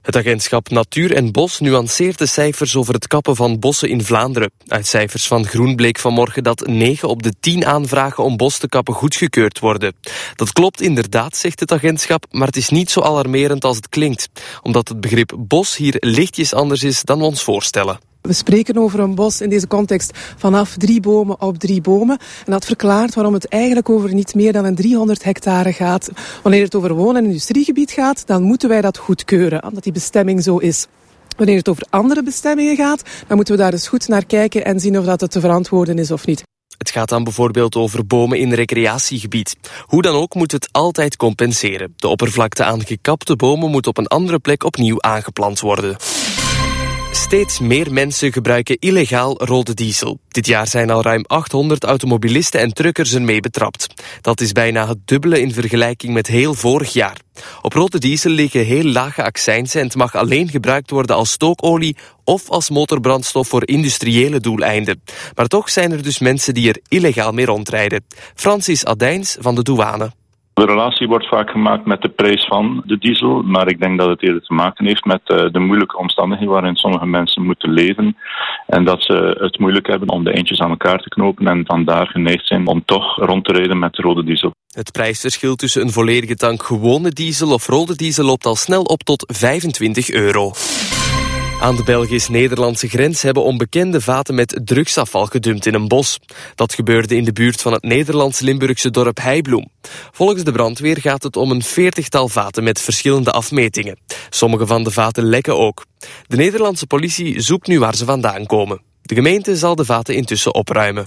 Het agentschap Natuur en Bos nuanceert de cijfers over het kappen van bossen in Vlaanderen. Uit cijfers van Groen bleek vanmorgen dat 9 op de 10 aanvragen om bos te kappen goedgekeurd worden. Dat klopt inderdaad, zegt het agentschap, maar het is niet zo alarmerend als het klinkt. Omdat het begrip bos hier lichtjes anders is dan we ons voorstellen. We spreken over een bos in deze context vanaf 3 bomen op 3 bomen. En dat verklaart waarom het eigenlijk over niet meer dan een 300 hectare gaat. Wanneer het over woon- en industriegebied gaat, dan moeten wij dat goedkeuren, omdat die bestemming zo is. Wanneer het over andere bestemmingen gaat, dan moeten we daar eens goed naar kijken en zien of dat het te verantwoorden is of niet. Het gaat dan bijvoorbeeld over bomen in recreatiegebied. Hoe dan ook moet het altijd compenseren. De oppervlakte aan gekapte bomen moet op een andere plek opnieuw aangeplant worden. Steeds meer mensen gebruiken illegaal rode diesel. Dit jaar zijn al ruim 800 automobilisten en truckers ermee betrapt. Dat is bijna het dubbele in vergelijking met heel vorig jaar. Op rode diesel liggen heel lage accijnzen en het mag alleen gebruikt worden als stookolie of als motorbrandstof voor industriële doeleinden. Maar toch zijn er dus mensen die er illegaal mee rondrijden. Francis Adijns van de douane. De relatie wordt vaak gemaakt met de prijs van de diesel, maar ik denk dat het eerder te maken heeft met de moeilijke omstandigheden waarin sommige mensen moeten leven en dat ze het moeilijk hebben om de eindjes aan elkaar te knopen en vandaar geneigd zijn om toch rond te rijden met rode diesel. Het prijsverschil tussen een volledige tank gewone diesel of rode diesel loopt al snel op tot €25. Aan de Belgisch-Nederlandse grens hebben onbekende vaten met drugsafval gedumpt in een bos. Dat gebeurde in de buurt van het Nederlands-Limburgse dorp Heibloem. Volgens de brandweer gaat het om een 40-tal vaten met verschillende afmetingen. Sommige van de vaten lekken ook. De Nederlandse politie zoekt nu waar ze vandaan komen. De gemeente zal de vaten intussen opruimen.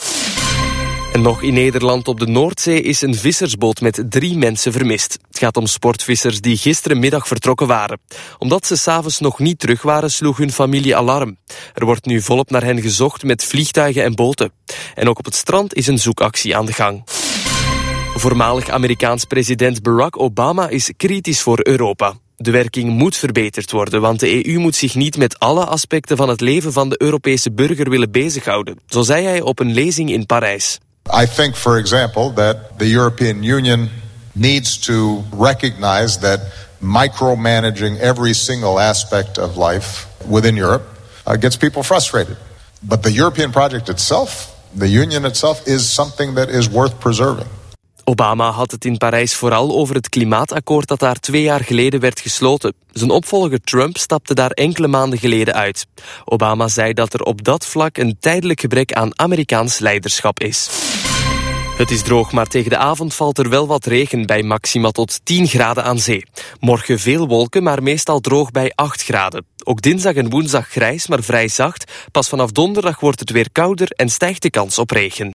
En nog in Nederland op de Noordzee is een vissersboot met 3 mensen vermist. Het gaat om sportvissers die gisterenmiddag vertrokken waren. Omdat ze 's avonds nog niet terug waren, sloeg hun familie alarm. Er wordt nu volop naar hen gezocht met vliegtuigen en boten. En ook op het strand is een zoekactie aan de gang. Voormalig Amerikaans president Barack Obama is kritisch voor Europa. De werking moet verbeterd worden, want de EU moet zich niet met alle aspecten van het leven van de Europese burger willen bezighouden. Zo zei hij op een lezing in Parijs. I think, for example, that the European Union needs to recognize that micromanaging every single aspect of life within Europe gets people frustrated. But the European project itself, the Union itself, is something that is worth preserving. Obama had het in Parijs vooral over het klimaatakkoord dat daar 2 jaar geleden werd gesloten. Zijn opvolger Trump stapte daar enkele maanden geleden uit. Obama zei dat er op dat vlak een tijdelijk gebrek aan Amerikaans leiderschap is. Het is droog, maar tegen de avond valt er wel wat regen bij maxima tot 10 graden aan zee. Morgen veel wolken, maar meestal droog bij 8 graden. Ook dinsdag en woensdag grijs, maar vrij zacht. Pas vanaf donderdag wordt het weer kouder en stijgt de kans op regen.